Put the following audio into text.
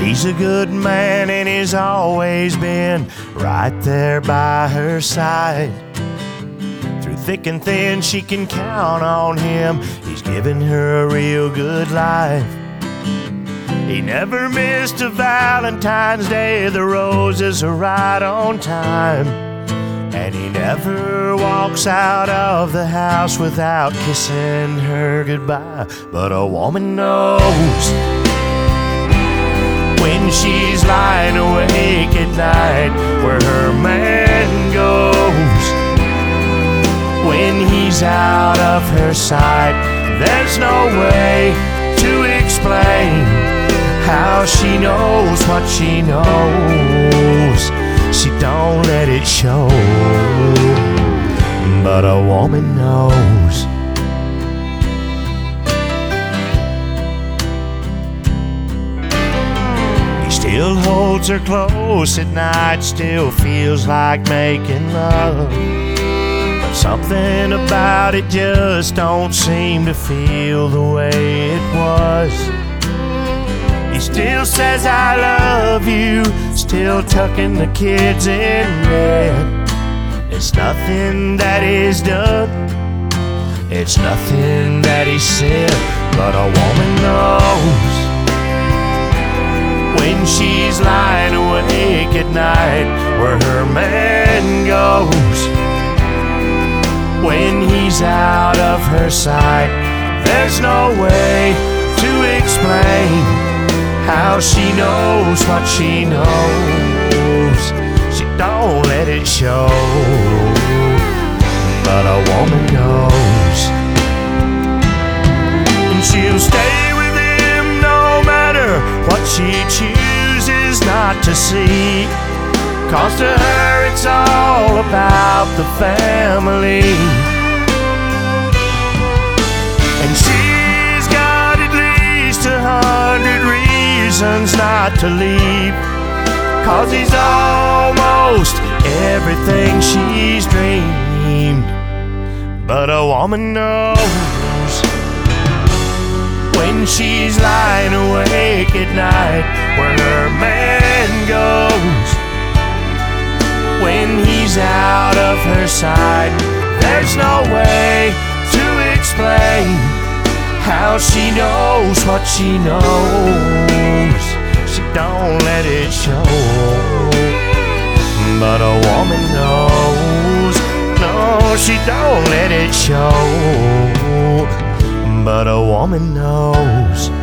He's a good man and he's always been right there by her side. Through thick and thin, she can count on him. He's given her a real good life. He never missed a Valentine's Day. The roses are right on time. And he never walks out of the house without kissing her goodbye. But a woman knows when she's lying awake at night where her man goes. When he's out of her sight, there's no way to explain how she knows what she knows. She don't let it show, but a woman knows. He still holds her close at night, still feels like making love. But something about it just don't seem to feel the way it was. He still says I love you, still tucking the kids in bed. It's nothing that he's done, it's nothing that he said. But a woman knows when she's lying awake at night where her man goes. When he's out of her sight, there's no way to explain how she knows what she knows. She don't let it show, but a woman knows. And she'll stay with him no matter what she chooses not to see. 'Cause to her it's all about the family. And she's got at least 100 reasons not to leave. 'Cause he's almost everything she's dreamed. But a woman knows when she's lying awake at night where her man goes. When he's out of her sight, there's no way to explain how she knows what she knows. She don't let it show, but a woman knows. No, she don't let it show, but a woman knows.